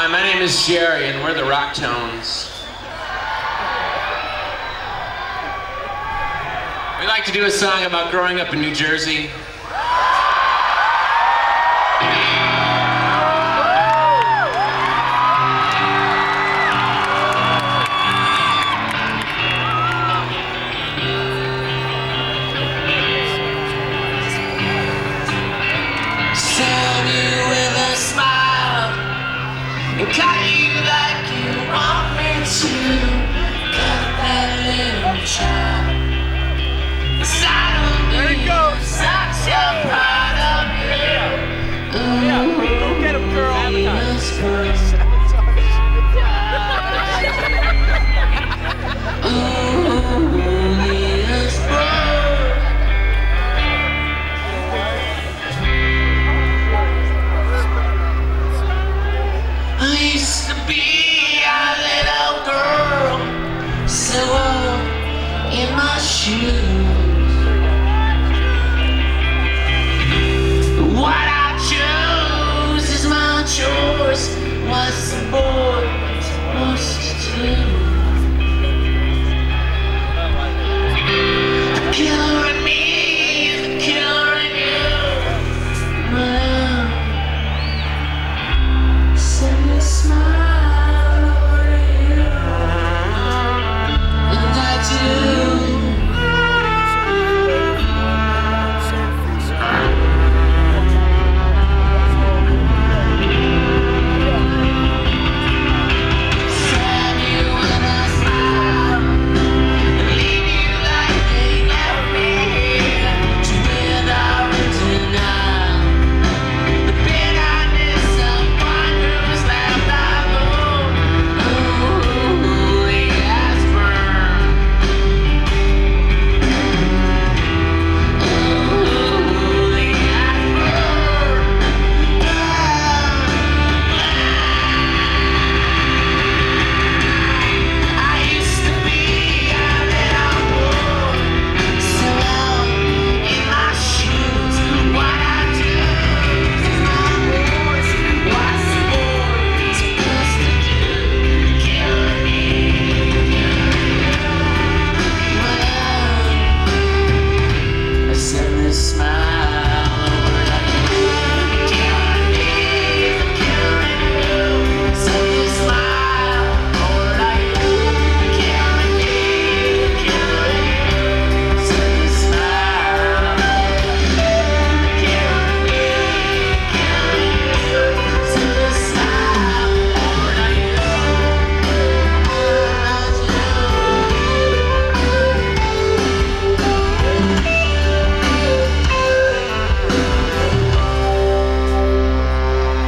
Hi, my name is Jerry, and we're the Rock Tones. We like to do a song about growing up in New Jersey. And cut you like you want me to. Cut that little child. Inside of me, there it goes. Such a part of you. Ooh, yeah, go get him, girl. In my shoes, what I choose is my choice. What's